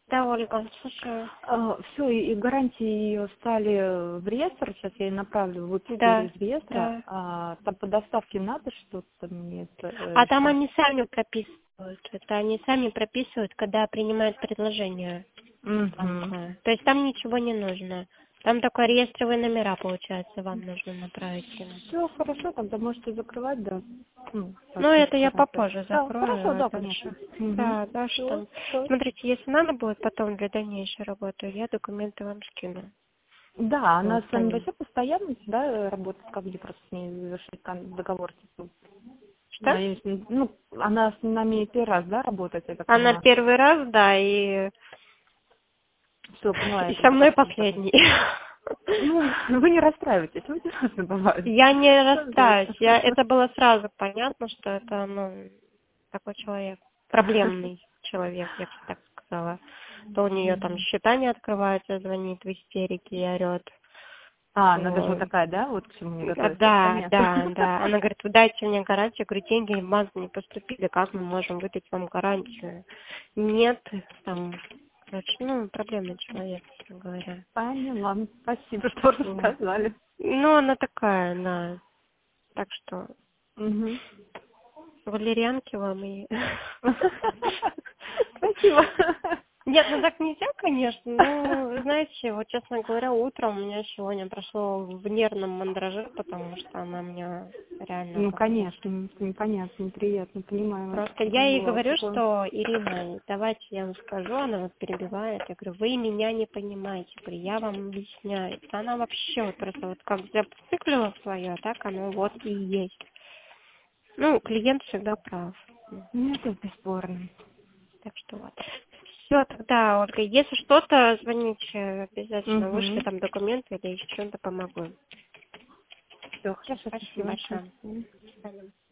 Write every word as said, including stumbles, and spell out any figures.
Да, Ольга, слушаю. Все, и, и гарантии ее стали в реестр. Сейчас я ей направлю выписку Да, из реестра. да. А, там по доставке надо что-то мне это, э, А там еще? они сами прописывают. Это они сами прописывают, когда принимают предложение Угу. банковое. То есть там ничего не нужно. Там только реестровые номера, получается, вам нужно направить им. Все хорошо, тогда можете закрывать, да. Ну, Ну, вообще это я информация. попозже Да, хорошо, закрою. да, Дальше. конечно. Угу. Да, да, Все, что. все. Смотрите, если надо будет потом для дальнейшей работы, я документы вам скину. Да, она Вот, с по вами ним. вообще постоянно, да, работает, как где просто с ней завершить кон- договор, типа. Что? Надеюсь, ну, она с нами первый раз, да, работает, я так Она понимаю. первый раз, да, и, Все, поняла, и я со тогда мной как-то так. последний. Ну, вы не расстраивайтесь, вы ужасно бывает. Я не расстаюсь. Пожалуйста. Я, это было сразу понятно, что это, ну, такой человек, проблемный человек, я бы так сказала. То у нее там счета не открываются, звонит в истерике и орет. А, она даже вот Вот. такая, да, вот к чему не А, готовится, Да, понятно. да, да. Она говорит, вы дайте мне гарантию. Я говорю, деньги в банк не поступили, как мы можем выдать вам гарантию? Нет, там, короче, ну, проблемный человек, честно говоря. Поняла, спасибо, что Вот. рассказали. Ну, она такая, да. Так что Угу. валерьянки вам и... Спасибо. Нет, ну так нельзя, конечно, но, знаете, вот, честно говоря, утром у меня сегодня прошло в нервном мандраже, потому что она меня реально Ну, как-то... конечно, непонятно, неприятно, понимаю вас. Просто я ей Бывает говорю, такое. что, Ирина, давайте я вам скажу, она вот перебивает, я говорю, вы меня не понимаете, я говорю, я вам объясняю. Она вообще вот просто вот как зациклила свое, так оно вот и есть. Ну, клиент всегда прав. Ну, это бесспорно. Так что вот. Все, тогда, Ольга, если что-то, звоните обязательно, вышли Угу. там документы или еще что-то помогу. Все, хорошо, Спасибо спасибо. большое. Мгм. До свидания.